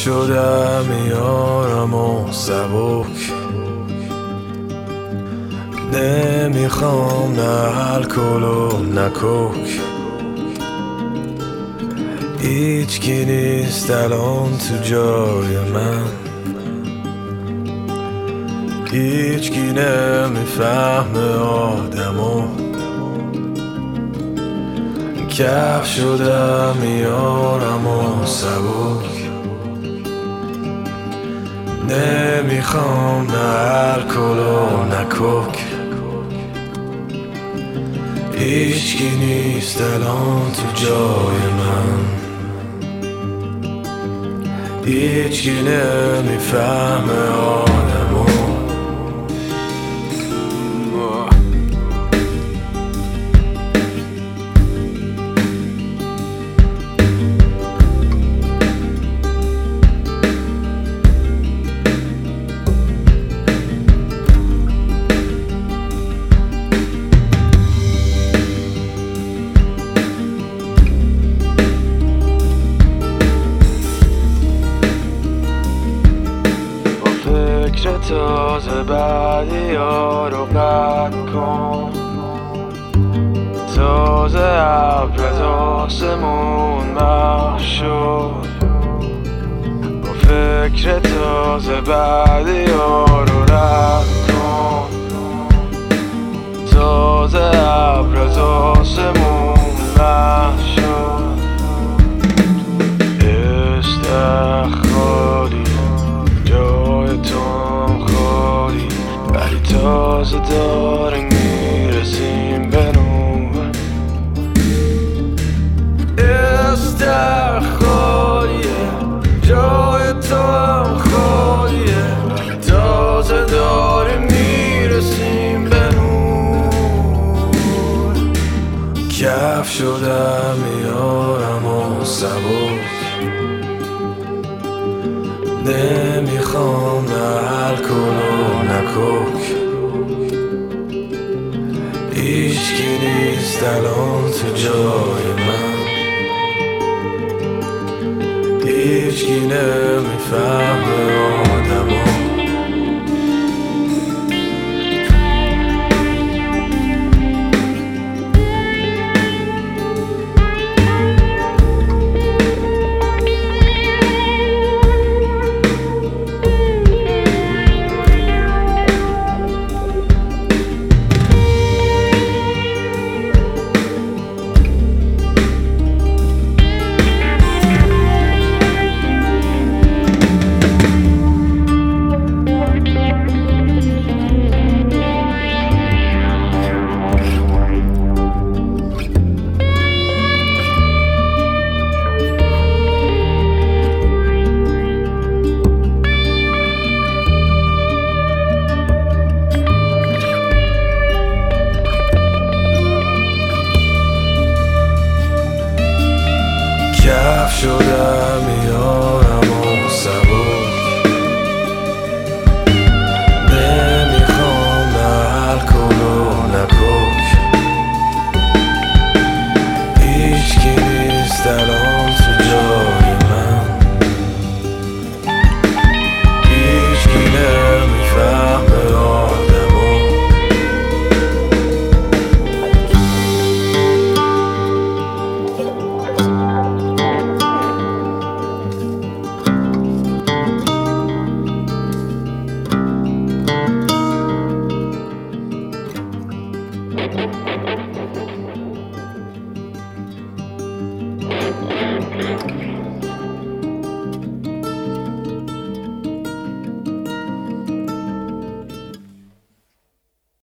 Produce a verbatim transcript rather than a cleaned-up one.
شدم میارم و سبک، نمیخوام نه الکل و نه کوک. هیچکی نیست الان تو جای من، هیچکی نمیفهمه آدمو. کف شدم میارم و سبک، نمیخوام نه الکل و نه کوک. هیچکی نیست الان تو جای من، هیچکی نمیفهمه آدمو. فکر تازه بعدی ها رو قطع کن، تازه ابر از آسمون محو شد. با فکر تازه بعدی ها رو رد کن، تازه ابر از آسمون محو شد. استخالی جای تو خالی، ولی تازه داریم میرسیم به نور. استخ خالیه جای تو هم خالیه، ولی تازه داریم میرسیم به نور. کف شدم میارم و سبک، نمیخوام نه الکل و نه کوک. هیچکی نیست الان تو جای من، هیچکی نمیفهمه آدمو. کف شدم